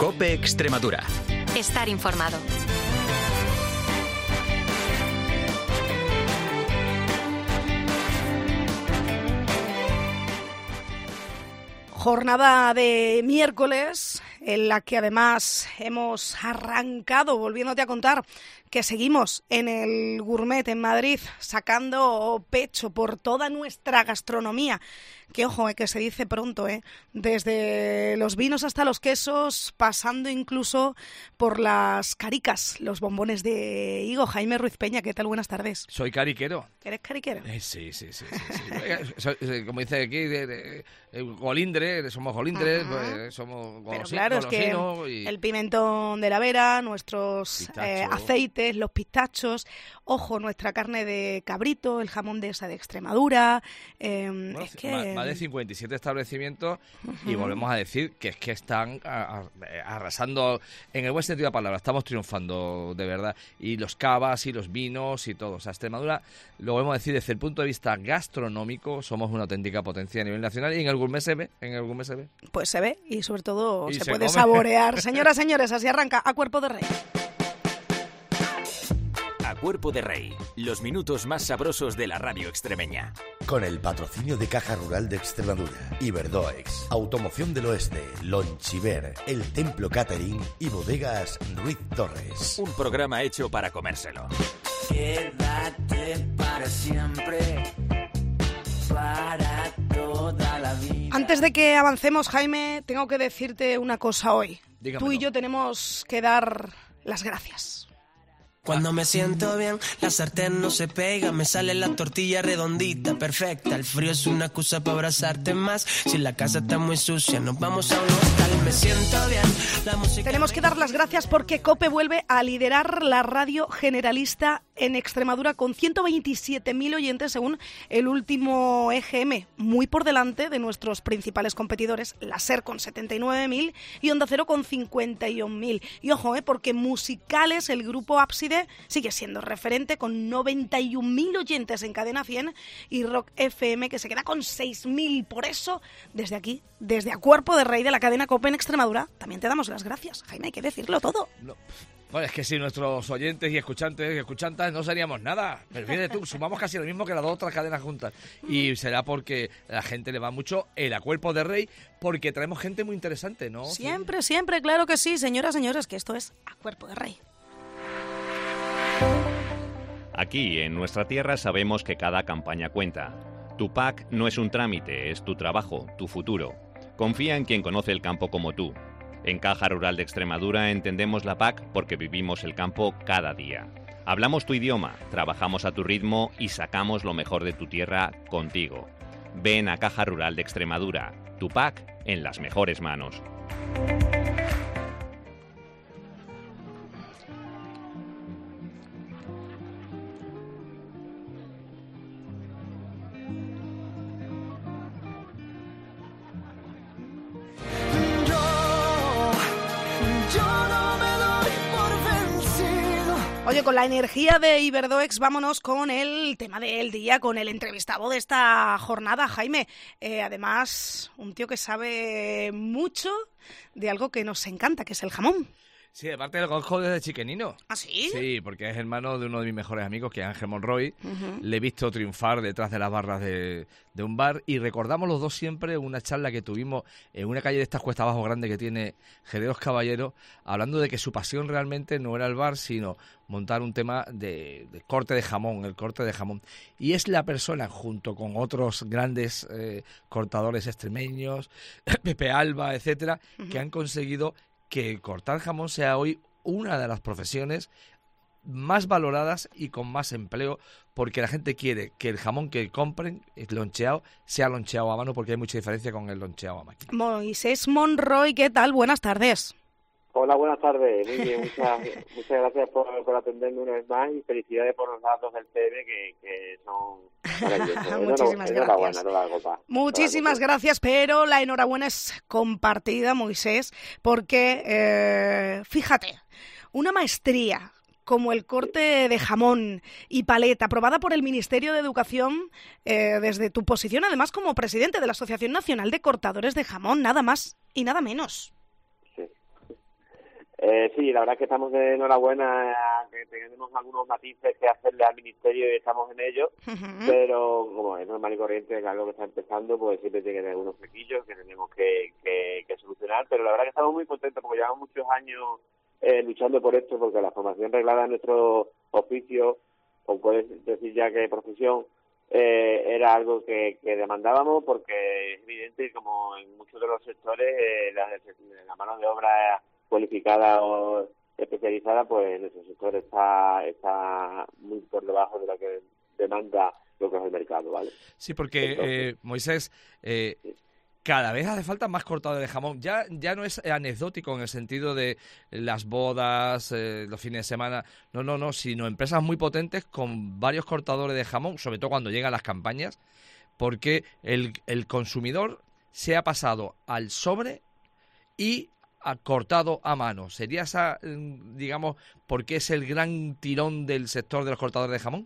COPE Extremadura. Estar informado. Jornada de miércoles en la que además hemos arrancado, volviéndote a contar, que seguimos en el Gourmet en Madrid sacando pecho por toda nuestra gastronomía. Que ojo, que se dice pronto, desde los vinos hasta los quesos, pasando incluso por las caricas, los bombones de higo. Jaime Ruiz Peña, ¿qué tal? Buenas tardes. Soy cariquero. ¿Eres cariquero? Sí. Como dice aquí, golindre, somos golindres, pues, somos golosinos. Pero claro, es que el pimentón de la Vera, nuestros aceites, los pistachos, ojo, nuestra carne de cabrito, el jamón de esa de Extremadura. Es que... Más de 57 establecimientos y volvemos a decir que es que están arrasando en el buen sentido de la palabra, estamos triunfando de verdad. Y los cavas y los vinos y todo. O sea, Extremadura, lo volvemos a decir desde el punto de vista gastronómico, somos una auténtica potencia a nivel nacional y en el gourmet se ve, Pues se ve y sobre todo se puede come. Saborear. Señoras, señores, así arranca A Cuerpo de Rey. A Cuerpo de Rey, los minutos más sabrosos de la radio extremeña. Con el patrocinio de Caja Rural de Extremadura, Iberdoex, Automoción del Oeste, Lonchiver, El Templo Catering y Bodegas Ruiz Torres. Un programa hecho para comérselo. Quédate para siempre, para toda la vida. Antes de que avancemos, Jaime, tengo que decirte una cosa hoy. Dígamelo. Tú y yo tenemos que dar las gracias. Cuando me siento bien, la sartén no se pega, me sale la tortilla redondita, perfecta. El frío es una excusa para abrazarte más. Si la casa está muy sucia, nos vamos a un hostal. Me siento bien, la música... Tenemos que dar las gracias porque COPE vuelve a liderar la radio generalista en Extremadura con 127.000 oyentes según el último EGM, muy por delante de nuestros principales competidores, la SER con 79.000 y Onda Cero con 51.000. Y ojo, porque Musicales, el grupo Ábside, sigue siendo referente con 91.000 oyentes en Cadena 100 y Rock FM que se queda con 6.000. Por eso, desde aquí, desde A Cuerpo de Rey de la cadena COPE en Extremadura, también te damos las gracias. Jaime, hay que decirlo todo. No. Bueno, es que si nuestros oyentes y escuchantes no seríamos nada. Pero fíjate tú, sumamos casi lo mismo que las dos otras cadenas juntas. Y será porque a la gente le va mucho el A Cuerpo de Rey, porque traemos gente muy interesante, ¿no? Siempre, claro que sí, señoras, señores, que esto es A Cuerpo de Rey. Aquí, en nuestra tierra, sabemos que cada campaña cuenta. Tu PAC no es un trámite, es tu trabajo, tu futuro. Confía en quien conoce el campo como tú. En Caja Rural de Extremadura entendemos la PAC porque vivimos el campo cada día. Hablamos tu idioma, trabajamos a tu ritmo y sacamos lo mejor de tu tierra contigo. Ven a Caja Rural de Extremadura, tu PAC en las mejores manos. Oye, con la energía de Iberdoex, vámonos con el tema del día, con el entrevistado de esta jornada, Jaime. Además, un tío que sabe mucho de algo que nos encanta, que es el jamón. Sí, aparte lo conozco desde chiquenino. ¿Ah, sí? Sí, porque es hermano de uno de mis mejores amigos, que es Ángel Monroy. Le he visto triunfar detrás de las barras de un bar y recordamos los dos siempre una charla que tuvimos en una calle de estas cuesta abajo grande que tiene Jerez Caballero, hablando de que su pasión realmente no era el bar, sino montar un tema de corte de jamón, el corte de jamón. Y es la persona, junto con otros grandes cortadores extremeños, Pepe Alba, etcétera, que han conseguido que cortar jamón sea hoy una de las profesiones más valoradas y con más empleo, porque la gente quiere que el jamón que compren, loncheado, sea loncheado a mano, porque hay mucha diferencia con el loncheado a máquina. Moisés Monroy, ¿qué tal? Buenas tardes. Hola, buenas tardes. Muy bien, muchas gracias por atenderme una vez más y felicidades por los datos del TV que son maravillosos. Muchísimas gracias. Muchísimas gracias, pero la enhorabuena es compartida, Moisés, porque fíjate, una maestría como el corte de jamón y paleta, aprobada por el Ministerio de Educación desde tu posición, además como presidente de la Asociación Nacional de Cortadores de Jamón, nada más y nada menos. Sí, la verdad es que estamos de enhorabuena, que tenemos algunos matices que hacerle al Ministerio y estamos en ello, pero como es normal y corriente, que algo que está empezando, pues siempre tiene algunos flequillos que tenemos que solucionar, pero la verdad que estamos muy contentos porque llevamos muchos años luchando por esto, porque la formación reglada en nuestro oficio, o puedes decir ya que profesión, era algo que demandábamos, porque es evidente, como en muchos de los sectores, la mano de obra cualificada o especializada, pues en ese sector está muy por debajo de lo que demanda lo que es el mercado, ¿vale? Sí, porque entonces, Moisés, cada vez hace falta más cortadores de jamón. Ya no es anecdótico en el sentido de las bodas, los fines de semana. No, sino empresas muy potentes con varios cortadores de jamón, sobre todo cuando llegan las campañas, porque el consumidor se ha pasado al sobre y cortado a mano. ¿Sería esa, digamos, porque es el gran tirón del sector de los cortadores de jamón?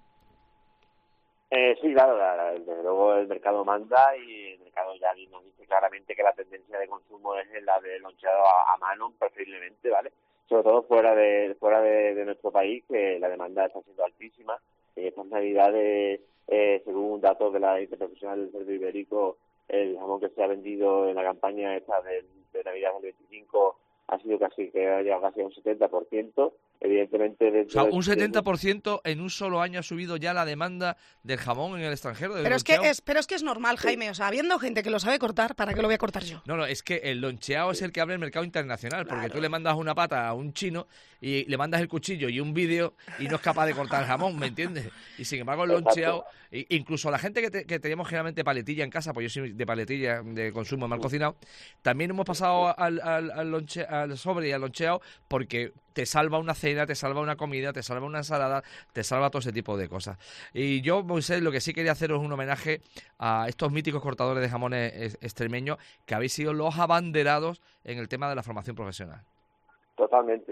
Sí, claro, desde luego el mercado manda y el mercado ya nos dice claramente que la tendencia de consumo es la de loncheado a mano, preferiblemente, ¿vale? Sobre todo fuera de nuestro país, que la demanda está siendo altísima. En estas navidades, según datos de la Interprofesional del Cerdo Ibérico, el jamón que se ha vendido en la campaña esta de Navidad del 25 ha sido casi a un 70%. Evidentemente, o sea, un 70% en un solo año ha subido ya la demanda del jamón en el extranjero. Pero es que es normal, Jaime. O sea, habiendo gente que lo sabe cortar, ¿para qué lo voy a cortar yo? No, es que el loncheado es el que abre el mercado internacional, porque tú le mandas una pata a un chino y le mandas el cuchillo y un vídeo y no es capaz de cortar el jamón, ¿me entiendes? Y sin embargo el loncheado, incluso la gente que tenemos generalmente paletilla en casa, pues yo soy de paletilla de consumo mal cocinado, también hemos pasado al sobre y al loncheado porque te salva una cena, te salva una comida, te salva una ensalada, te salva todo ese tipo de cosas. Y yo, Moisés, lo que sí quería hacer es un homenaje a estos míticos cortadores de jamones extremeños que habéis sido los abanderados en el tema de la formación profesional. Totalmente.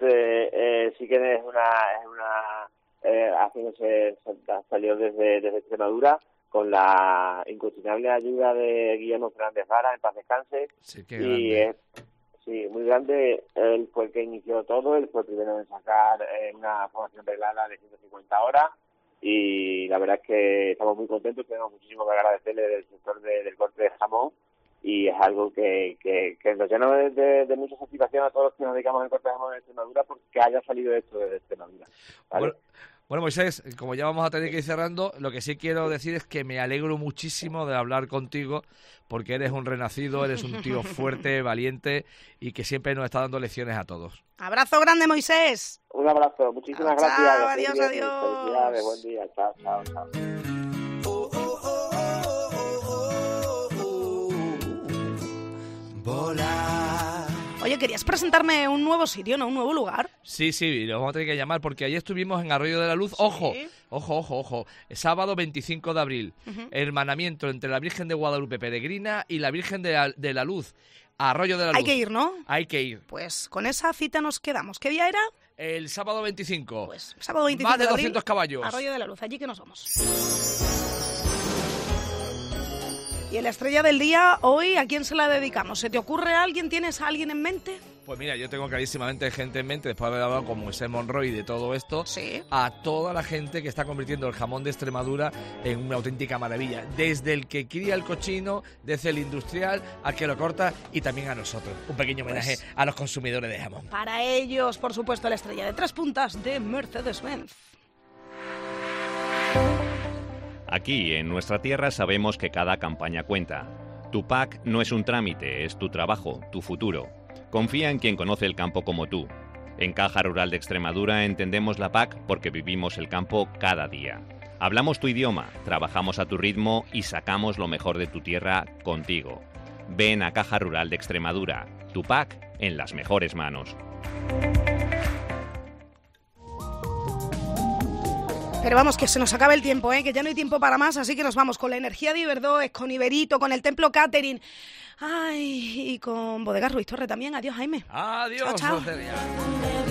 Sí que es una acción que salió desde Extremadura con la incuestionable ayuda de Guillermo Fernández Vara, en paz descanse. Sí, qué grande. Sí, muy grande. Él fue el que inició todo, él fue el primero en sacar una formación reglada de 150 horas y la verdad es que estamos muy contentos, tenemos muchísimo que agradecerle del sector del corte de jamón y es algo que nos llena de mucha satisfacción a todos los que nos dedicamos al corte de jamón en Extremadura porque haya salido esto desde Extremadura, ¿vale? Bueno, Moisés, como ya vamos a tener que ir cerrando, lo que sí quiero decir es que me alegro muchísimo de hablar contigo porque eres un renacido, eres un tío fuerte, valiente y que siempre nos está dando lecciones a todos. Abrazo grande, Moisés. Un abrazo, muchísimas gracias. Adiós. Felicidades, buen día, chao. Oye, ¿querías presentarme un nuevo sitio, no? ¿Un nuevo lugar? Sí, lo vamos a tener que llamar porque ayer estuvimos en Arroyo de la Luz. ¡Ojo! ¿Sí? Ojo. Sábado 25 de abril. Hermanamiento entre la Virgen de Guadalupe Peregrina y la Virgen de la Luz. Arroyo de la Luz. Hay que ir, ¿no? Hay que ir. Pues con esa cita nos quedamos. ¿Qué día era? El sábado 25. Pues sábado 25 Más de abril, 200 caballos. Arroyo de la Luz, allí que nos vamos. Y en la estrella del día, hoy, ¿a quién se la dedicamos? ¿Se te ocurre a alguien? ¿Tienes a alguien en mente? Pues mira, yo tengo clarísimamente gente en mente, después de haber hablado con Moisés Monroy de todo esto, sí, a toda la gente que está convirtiendo el jamón de Extremadura en una auténtica maravilla. Desde el que cría el cochino, desde el industrial, al que lo corta y también a nosotros. Un pequeño homenaje a los consumidores de jamón. Para ellos, por supuesto, la estrella de 3 puntas de Mercedes-Benz. Aquí, en nuestra tierra, sabemos que cada campaña cuenta. Tu PAC no es un trámite, es tu trabajo, tu futuro. Confía en quien conoce el campo como tú. En Caja Rural de Extremadura entendemos la PAC porque vivimos el campo cada día. Hablamos tu idioma, trabajamos a tu ritmo y sacamos lo mejor de tu tierra contigo. Ven a Caja Rural de Extremadura. Tu PAC en las mejores manos. Pero vamos, que se nos acaba el tiempo, que ya no hay tiempo para más, así que nos vamos con la energía de Iberdoex, con Iberito, con el Templo Catering, y con Bodegas Ruiz Torres también. Adiós, Jaime. Adiós, chao. Rocelia.